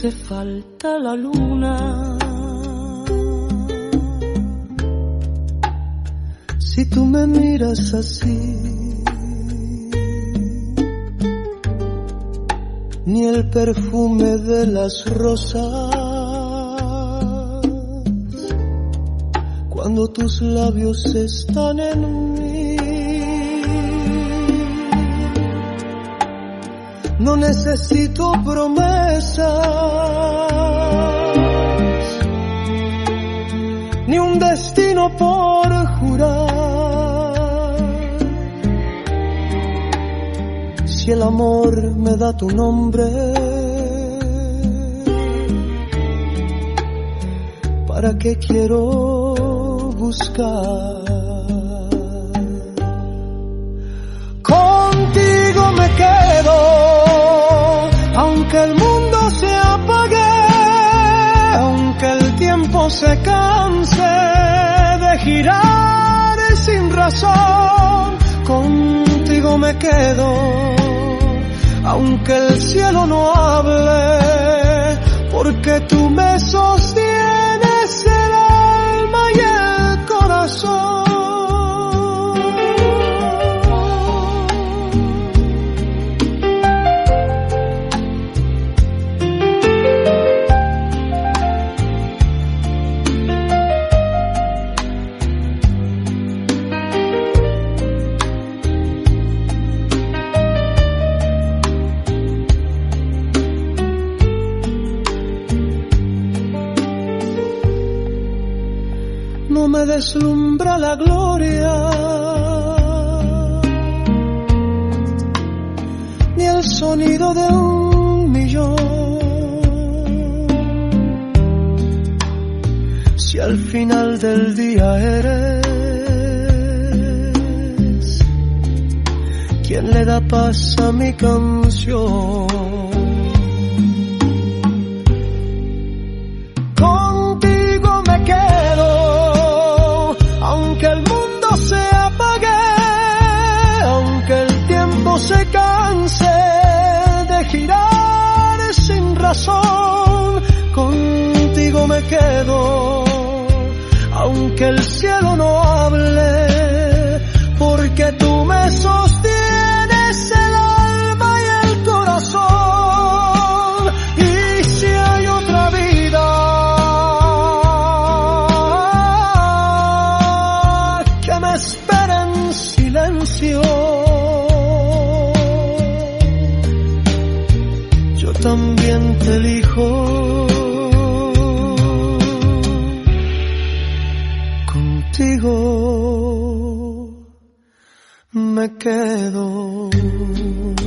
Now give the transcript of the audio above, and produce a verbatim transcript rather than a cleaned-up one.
hace falta la luna. Si tú me miras así, ni el perfume de las rosas, cuando tus labios están en mí. No necesito promesas, ni un destino por jurar. Si el amor me da tu nombre, ¿para qué quiero buscar? Contigo me quedo, aunque el mundo se apague, aunque el tiempo se canse de girar sin razón. Contigo me quedo, aunque el cielo no hable, porque tú me sostienes el alma y el corazón. No me deslumbra la gloria, ni el sonido de un millón. Si al final del día eres quien le da paz a mi canción. Contigo me quedo, aunque el mundo se apague, aunque el tiempo se canse de girar sin razón. Contigo me quedo, aunque el cielo no hable, porque tú me sostienes el alma y el corazón. Y si hay otra vida que me espera en silencio, yo también te elijo. Contigo me quedo.